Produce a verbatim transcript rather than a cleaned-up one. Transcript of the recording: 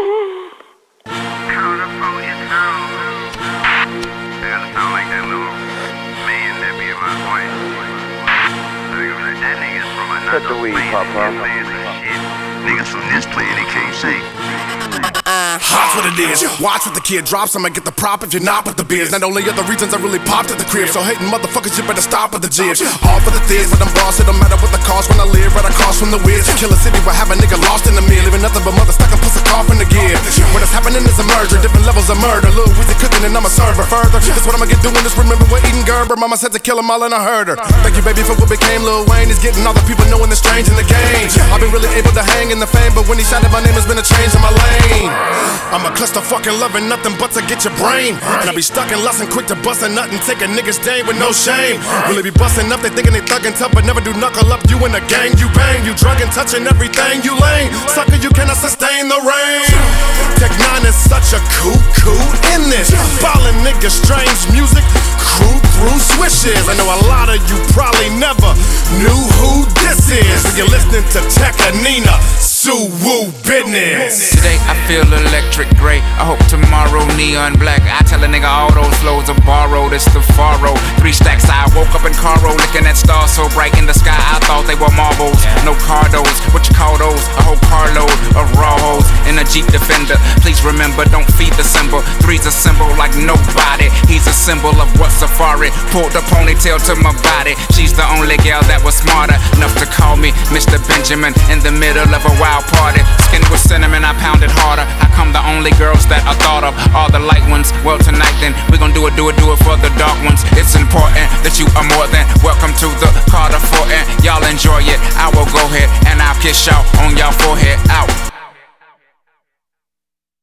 California town. I gotta sound like that little man that be in my voice. That nigga's from another Cut the weed, Papa. Niggas from this planet, they can't say. Watch what it is. Watch what the kid drops. I'ma get the prop if you're not with the biz. Not only are the reasons I really popped at the crib. So hating motherfuckers, you better stop at the jibs. All for the thiz, but I'm boss. It don't matter what the cost when I live. Right across from the whiz. Kill a city where have a nigga lost in the mill. Leaving nothing but mother stuck and puts a cough in the gear. What is happening is a merger. Different levels of murder. Little Weezy cooking and I'm a server. Further, that's what I'ma get doing. Just remember we're eating Gerber. Mama said to kill them all and I heard her. Thank you, baby, for what became Lil Wayne. He's getting all the people knowing the strange in the game. I've been really able to hang in the fame, but when he shouted my name, it's been a change in my lane. I'm a cluster fucking loving nothing but to get your brain. And I be stuck in lust and quick to bust a nut and take a nigga's day with no shame. Really be busting up, they thinking they thuggin' tough, but never do knuckle up. You in the gang, you bang, you drug and touching everything, you lame. Sucker, you cannot sustain the rain. Tech nine is such a cuckoo in this. Ballin' niggas, strange music, crew through swishes. I know a lot of you probably never knew who this is. When you're listening to Tech and Nina, Suwoo business. Today I feel electric gray. I hope tomorrow neon black. I tell a nigga all those flows are borrowed. It's the Faro. Three stacks. I woke up in Caro, looking at stars so bright in the sky. I thought they were marbles. No cardos. What you call those? A whole carload of raw hoes in a Jeep Defender. Please remember, don't feed the symbol. Three's a symbol like nobody. He's a symbol of what Safari. Pulled a ponytail to my body. She's the only gal that was smarter enough to call me Mister Benjamin in the middle of a wild party. Skin with cinnamon, I pounded harder. How come the only girls that I thought of are the light ones? Well, tonight then, we gon' do it, do it, do it for the dark ones. It's important that you are more than welcome to the Carter Fort, and y'all enjoy it. I will go ahead and I'll kiss y'all on y'all forehead. Out.